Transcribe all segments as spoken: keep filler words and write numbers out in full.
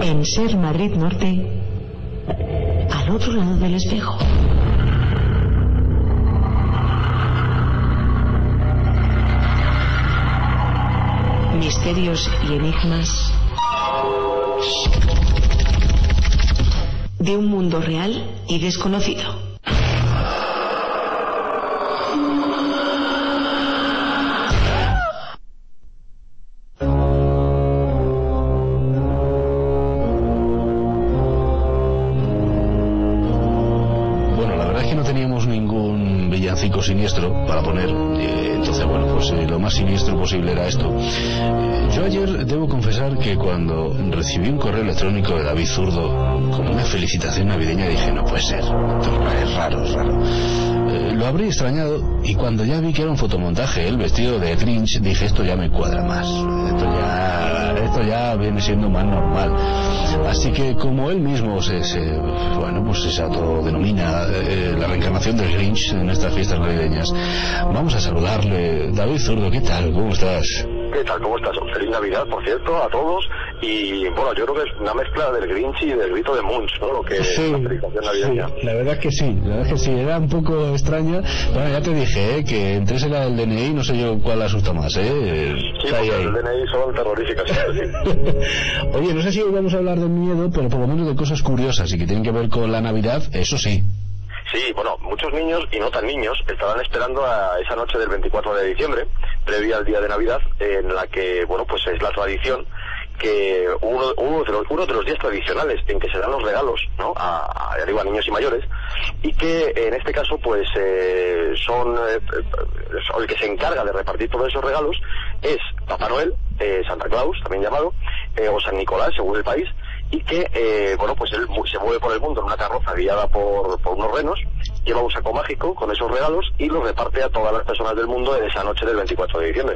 En Ser Madrid Norte, al otro lado del espejo. Misterios y enigmas de un mundo real y desconocido. Siniestro para poner, eh, entonces bueno, pues eh, lo más siniestro posible era esto. Eh, yo ayer debo confesar que cuando recibí un correo electrónico de David Zurdo con una felicitación navideña dije, no puede ser, es raro, es raro. Eh, lo habría extrañado y cuando ya vi que era un fotomontaje, el vestido de Grinch, dije, esto ya me cuadra más, esto ya, esto ya viene siendo más normal. Así que como él mismo se, se bueno, pues se autodenomina eh, la reencarnación del Grinch en estas fiestas navideñas, vamos a saludarle. David Zurdo, ¿qué tal? ¿Cómo estás? ¿Qué tal? ¿Cómo estás? Feliz Navidad, por cierto, a todos. Y bueno, yo creo que es una mezcla del Grinch y del grito de Munch, ¿no? Lo que sí, es la felicitación navideña. Sí, la verdad es que sí, la verdad es que sí, era un poco extraña. Bueno, ya te dije, ¿eh? Que entre esa y la del D N I, no sé yo cuál asusta más, ¿eh? Sí, porque el D N I son terroríficas. Sí. Oye, no sé si hoy vamos a hablar de miedo, pero por lo menos de cosas curiosas y que tienen que ver con la Navidad, eso sí. Sí, bueno, muchos niños y no tan niños estaban esperando a esa noche del veinticuatro de diciembre, previa al día de Navidad, en la que, bueno, pues es la tradición que uno, uno, de los, uno de los días tradicionales en que se dan los regalos, ¿no? A, a, digo, a niños y mayores, y que en este caso, pues, eh, son, eh, el que se encarga de repartir todos esos regalos es Papá Noel, eh, Santa Claus, también llamado, eh, o San Nicolás, según el país, y que, eh, bueno, pues él se mueve por el mundo en una carroza guiada por, por unos renos, lleva un saco mágico con esos regalos y los reparte a todas las personas del mundo en esa noche del veinticuatro de diciembre.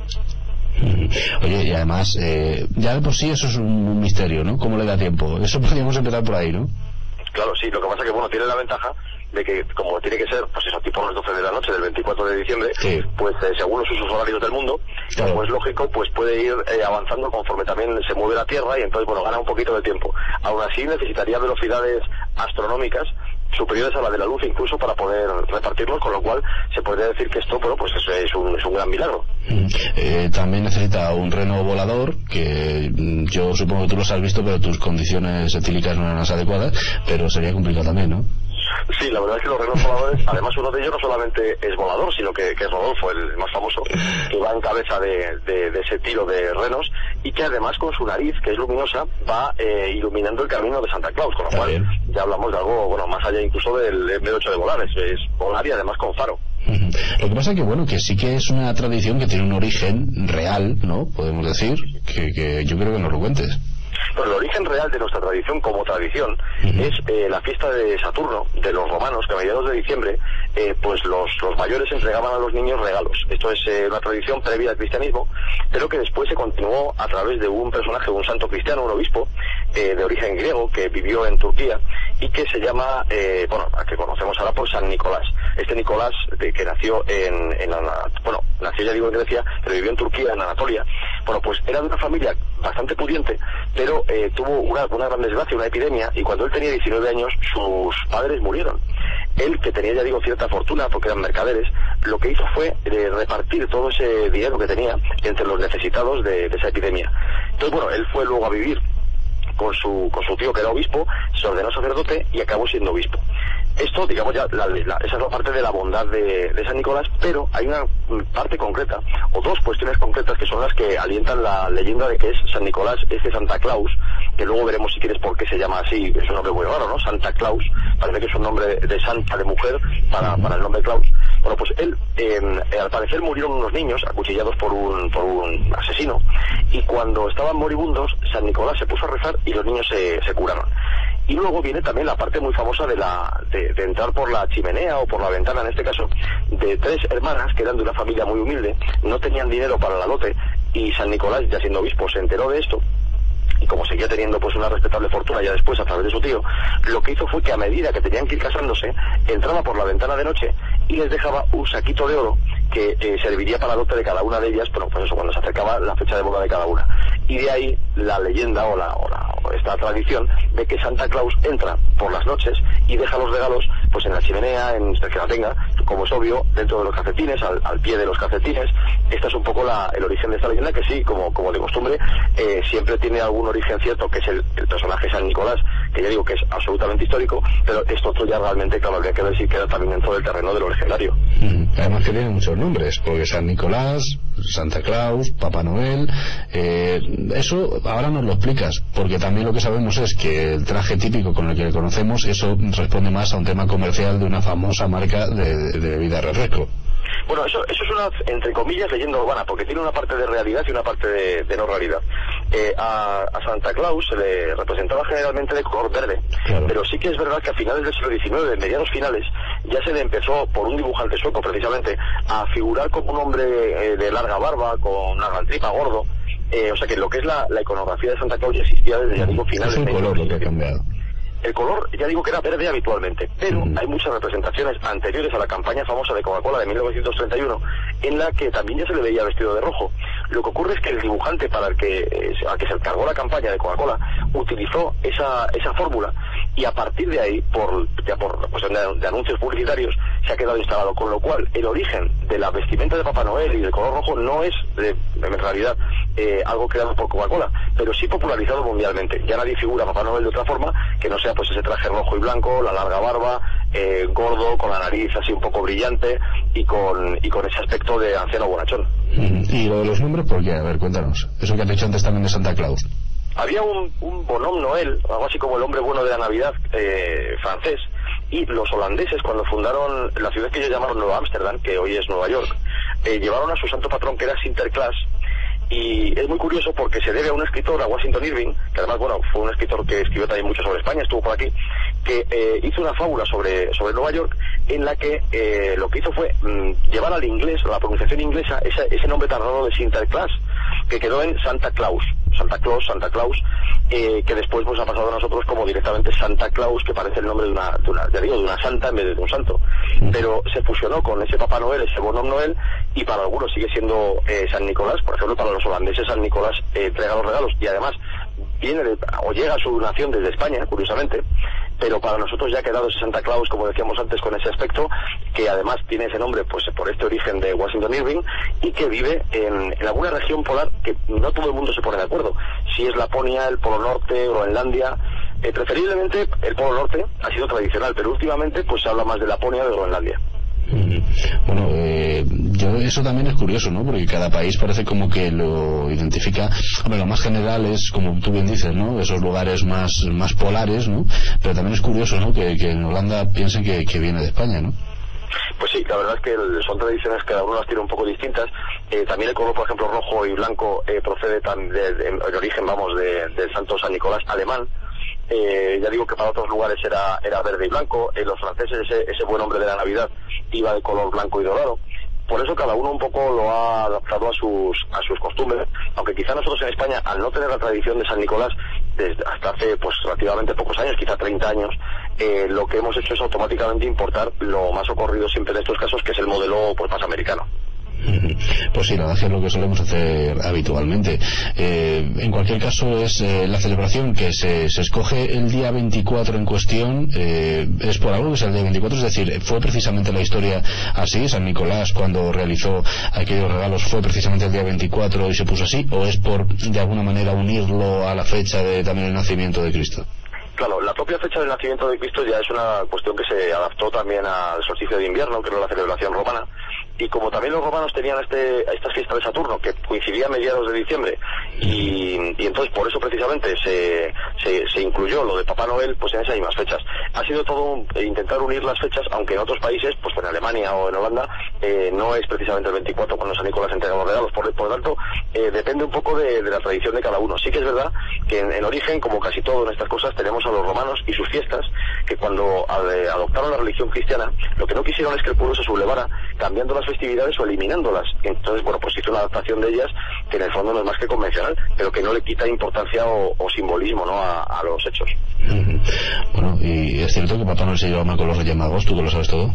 Oye, y además, eh, ya de por sí eso es un, un misterio, ¿no? ¿Cómo le da tiempo? Eso podríamos empezar por ahí, ¿no? Claro, sí, lo que pasa que, bueno, tiene la ventaja de que, como tiene que ser, pues eso, tipo las doce de la noche del veinticuatro de diciembre, sí. Pues eh, según los usos horarios del mundo, claro. Como es lógico, pues puede ir eh, avanzando conforme también se mueve la Tierra y entonces, bueno, gana un poquito de tiempo. Aún así necesitaría velocidades astronómicas superiores a la de la luz incluso para poder repartirlos, con lo cual se podría decir que esto, bueno, pues es, es, un, es un gran milagro. Eh, también necesita un reno volador, que yo supongo que tú los has visto, pero tus condiciones etílicas no eran las adecuadas, pero sería complicado también, ¿no? Sí, la verdad es que los renos voladores, además uno de ellos no solamente es volador, sino que, que es Rodolfo, el más famoso, que va en cabeza de, de, de ese tiro de renos, y que además con su nariz, que es luminosa, va eh, iluminando el camino de Santa Claus, con lo cual bien. Ya hablamos de algo, bueno, más allá incluso del mero hecho de volar, es, es volar y además con faro. Lo que pasa es que, bueno, que sí que es una tradición que tiene un origen real, ¿no? Podemos decir, que, que yo creo que nos lo cuentes. Pero el origen real de nuestra tradición como tradición uh-huh. es eh, la fiesta de Saturno, de los romanos, que a mediados de diciembre eh, pues los, los mayores entregaban a los niños regalos. Esto es eh, una tradición previa al cristianismo, pero que después se continuó a través de un personaje, un santo cristiano, un obispo eh, de origen griego que vivió en Turquía y que se llama, eh, bueno, que conocemos ahora por San Nicolás. Este Nicolás, de, que nació en, en bueno, nació ya digo en Grecia, pero vivió en Turquía, en Anatolia. Bueno, pues era de una familia bastante pudiente, pero eh, tuvo una, una gran desgracia, una epidemia, y cuando él tenía diecinueve años, sus padres murieron. Él, que tenía ya digo cierta fortuna, porque eran mercaderes, lo que hizo fue eh, repartir todo ese dinero que tenía entre los necesitados de, de esa epidemia. Entonces, bueno, él fue luego a vivir con su, con su tío, que era obispo, se ordenó sacerdote y acabó siendo obispo. Esto, digamos, ya la, la, esa es la parte de la bondad de, de San Nicolás, pero hay una parte concreta, o dos cuestiones concretas, que son las que alientan la leyenda de que es San Nicolás, este Santa Claus, que luego veremos si quieres por qué se llama así, es un nombre muy raro, ¿no? Santa Claus, parece que es un nombre de santa, de mujer, para, para el nombre Claus. Bueno, pues él, eh, al parecer murieron unos niños acuchillados por un, por un asesino, y cuando estaban moribundos, San Nicolás se puso a rezar y los niños se, se curaron. Y luego viene también la parte muy famosa de la de, de entrar por la chimenea o por la ventana, en este caso, de tres hermanas que eran de una familia muy humilde, no tenían dinero para la dote, y San Nicolás, ya siendo obispo, se enteró de esto, y como seguía teniendo pues una respetable fortuna ya después a través de su tío, lo que hizo fue que a medida que tenían que ir casándose, entraba por la ventana de noche y les dejaba un saquito de oro que eh, serviría para la dote de cada una de ellas, pero pues eso, cuando se acercaba la fecha de boda de cada una. y de ahí la leyenda o, la, o, la, o esta tradición de que Santa Claus entra por las noches y deja los regalos pues en la chimenea, en el que la tenga, como es obvio, dentro de los calcetines, al, al pie de los calcetines. Esta es un poco la, el origen de esta leyenda, que sí, como, como de costumbre, eh, siempre tiene algún origen cierto, que es el, el personaje San Nicolás, que ya digo que es absolutamente histórico, pero esto otro ya realmente, claro, habría que ver si queda también dentro del terreno de lo legendario. Mm, además que tiene muchos nombres, porque San Nicolás, Santa Claus, Papá Noel, eh, eso ahora nos lo explicas, porque también lo que sabemos es que el traje típico con el que le conocemos, eso responde más a un tema comercial de una famosa marca de, de, de bebida de refresco. Bueno, eso, eso es una, entre comillas, leyenda urbana, porque tiene una parte de realidad y una parte de, de no realidad. Eh, a, a Santa Claus se le representaba generalmente de color verde, claro. Pero sí que es verdad que a finales del siglo diecinueve, medianos finales, ya se le empezó, por un dibujante sueco precisamente, a figurar como un hombre eh, de larga barba, con una gran tripa, gordo. Eh, o sea que lo que es la, la iconografía de Santa Claus ya existía desde, ya digo, finales del siglo diecinueve. Es el color lo que ha cambiado. El color, ya digo que era verde habitualmente, pero mm. hay muchas representaciones anteriores a la campaña famosa de Coca-Cola de mil novecientos treinta y uno, en la que también ya se le veía vestido de rojo. Lo que ocurre es que el dibujante para el que, eh, al que se encargó la campaña de Coca-Cola utilizó esa, esa fórmula, y a partir de ahí, por ya por cuestión de, de anuncios publicitarios, se ha quedado instalado, con lo cual el origen de la vestimenta de Papá Noel y del color rojo no es, de, en realidad, eh, algo creado por Coca-Cola, pero sí popularizado mundialmente. Ya nadie figura a Papá Noel de otra forma que no sea pues ese traje rojo y blanco, la larga barba, eh, gordo, con la nariz así un poco brillante y con y con ese aspecto de anciano bonachón. ¿Y lo de los nombres por qué? A ver, cuéntanos. Eso que has dicho antes también de Santa Claus. Había un, un Bonhomme Noel, algo así como el hombre bueno de la Navidad eh, francés, y los holandeses, cuando fundaron la ciudad que ellos llamaron Nueva Ámsterdam, que hoy es Nueva York, eh, llevaron a su santo patrón, que era Sinterklaas. Y es muy curioso porque se debe a un escritor, a Washington Irving, que además, bueno, fue un escritor que escribió también mucho sobre España, estuvo por aquí, que eh, hizo una fábula sobre, sobre Nueva York, en la que eh, lo que hizo fue mmm, llevar al inglés, a la pronunciación inglesa, ese, ese nombre tan raro de Sinterklaas, que quedó en Santa Claus, Santa Claus, Santa Claus, eh, que después pues ha pasado a nosotros como directamente Santa Claus, que parece el nombre de una, de una, ya digo, de una santa en vez de un santo. Pero se fusionó con ese Papá Noel, ese Bonhomme Noel, y para algunos sigue siendo eh, San Nicolás. Por ejemplo, para los holandeses San Nicolás eh, entrega los regalos, y además viene de, o llega a su nación desde España, curiosamente, pero para nosotros ya ha quedado ese Santa Claus, como decíamos antes, con ese aspecto, que además tiene ese nombre pues por este origen de Washington Irving, y que vive en, en alguna región polar que no todo el mundo se pone de acuerdo, si es Laponia, el Polo Norte, Groenlandia. Eh, preferiblemente el Polo Norte ha sido tradicional, pero últimamente pues se habla más de Laponia o de Groenlandia. Bueno, eh, yo, eso también es curioso, ¿no? Porque cada país parece como que lo identifica. Hombre, lo más general es, como tú bien dices, ¿no? Esos lugares más más polares, ¿no? Pero también es curioso, ¿no? Que, que en Holanda piensen que, que viene de España, ¿no? Pues sí, la verdad es que son tradiciones que cada uno las tiene un poco distintas. Eh, también el color, por ejemplo, rojo y blanco eh, procede también de, de, de origen, vamos, de, del santo San Nicolás alemán. Eh, ya digo que para otros lugares era, era verde y blanco. Eh, los franceses, ese, ese buen hombre de la Navidad, iba de color blanco y dorado. Por eso cada uno un poco lo ha adaptado a sus a sus costumbres, aunque quizá nosotros en España, al no tener la tradición de San Nicolás desde hasta hace pues relativamente pocos años, quizá treinta años, eh, lo que hemos hecho es automáticamente importar lo más ocurrido siempre en estos casos, que es el modelo pues más americano. Pues sí, la verdad es que es lo que solemos hacer habitualmente. Eh, en cualquier caso, es eh, la celebración que se, se escoge el día veinticuatro en cuestión, eh, es por algo que es el día veinticuatro, es decir, fue precisamente la historia así. San Nicolás, cuando realizó aquellos regalos, fue precisamente el día veinticuatro y se puso así, o es por de alguna manera unirlo a la fecha de también el nacimiento de Cristo. Claro, la propia fecha del nacimiento de Cristo ya es una cuestión que se adaptó también al solsticio de invierno, que era la celebración romana. Y como también los romanos tenían este, esta fiesta de Saturno, que coincidía a mediados de diciembre, y, y entonces por eso precisamente se, se, se incluyó lo de Papá Noel pues en esas mismas fechas. Ha sido todo un, intentar unir las fechas, aunque en otros países, pues en Alemania o en Holanda, eh, no es precisamente el veinticuatro cuando San Nicolás entrega los regalos. Por, por lo tanto, eh, depende un poco de, de la tradición de cada uno. Sí que es verdad que en, en origen, como casi todo en estas cosas, tenemos a los romanos y sus fiestas, que cuando ad, adoptaron la religión cristiana, lo que no quisieron es que el pueblo se sublevara cambiando las festividades o eliminándolas. Entonces, bueno, pues hizo una adaptación de ellas que en el fondo no es más que convencional, pero que no le quita importancia o, o simbolismo, ¿no?, a, a los hechos. Uh-huh. Bueno, y es cierto que Papá Noel se lleva mal con los Reyes Magos, ¿tú que lo sabes todo?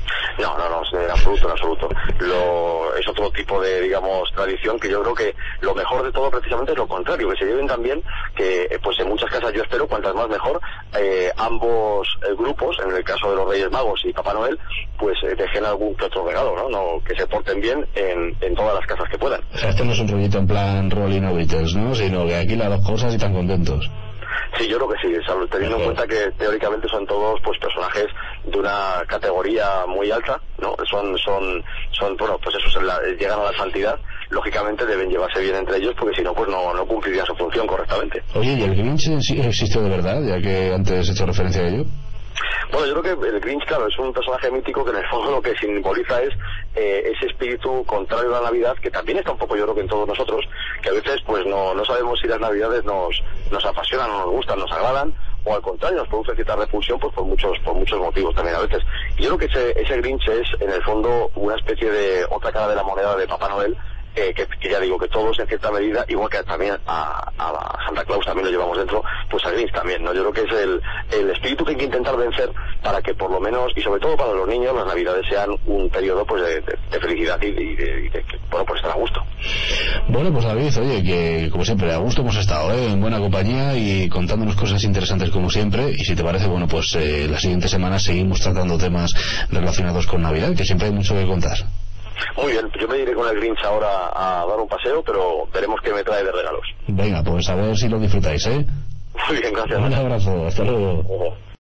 No, no, no, en absoluto, en absoluto. Lo, es otro tipo de, digamos, tradición que yo creo que lo mejor de todo precisamente es lo contrario, que se lleven también, que pues en muchas casas yo espero, cuantas más mejor, eh, ambos eh, grupos, en el caso de los Reyes Magos y Papá Noel, pues eh, dejen algún que otro regalo, ¿no? no que se porten bien en, en todas las casas que puedan. O sea, esto no es un rollito en plan Rolling o Beatles, ¿no? Sino que aquí las dos cosas y están contentos. Sí, yo creo que sí, ¿sabes? Teniendo en cuenta que teóricamente son todos pues personajes de una categoría muy alta, ¿no? Son, son, son, bueno, pues eso, la, llegan a la santidad, lógicamente deben llevarse bien entre ellos, porque si no, pues no, no cumplirían su función correctamente. Oye, ¿y el Grinch existe de verdad, ya que antes he hecho referencia a ello? Bueno, yo creo que el Grinch, claro, es un personaje mítico que en el fondo lo que simboliza es eh, ese espíritu contrario a la Navidad, que también está un poco, yo creo que en todos nosotros, que a veces pues no, no sabemos si las Navidades nos, nos apasionan o nos gustan, nos agradan, o al contrario, nos produce cierta repulsión pues por muchos, por muchos motivos también a veces. Y yo creo que ese, ese Grinch es, en el fondo, una especie de otra cara de la moneda de Papá Noel, Eh, que, que ya digo que todos en cierta medida, igual que también a, a Santa Claus también lo llevamos dentro, pues a Grinch también, ¿no? Yo creo que es el, el espíritu que hay que intentar vencer para que por lo menos, y sobre todo para los niños, las Navidades sean un periodo pues de, de, de felicidad y de, y de, y de, bueno, pues estar a gusto. Bueno, pues David, oye, que como siempre, a gusto hemos estado, ¿eh? En buena compañía y contándonos cosas interesantes como siempre, y si te parece, bueno, pues eh, las siguientes semanas seguimos tratando temas relacionados con Navidad, que siempre hay mucho que contar. Muy bien, yo me iré con el Grinch ahora a dar un paseo, pero veremos qué me trae de regalos. Venga, pues a ver si lo disfrutáis, ¿eh? Muy bien, gracias. Un abrazo, hasta luego. Ojo.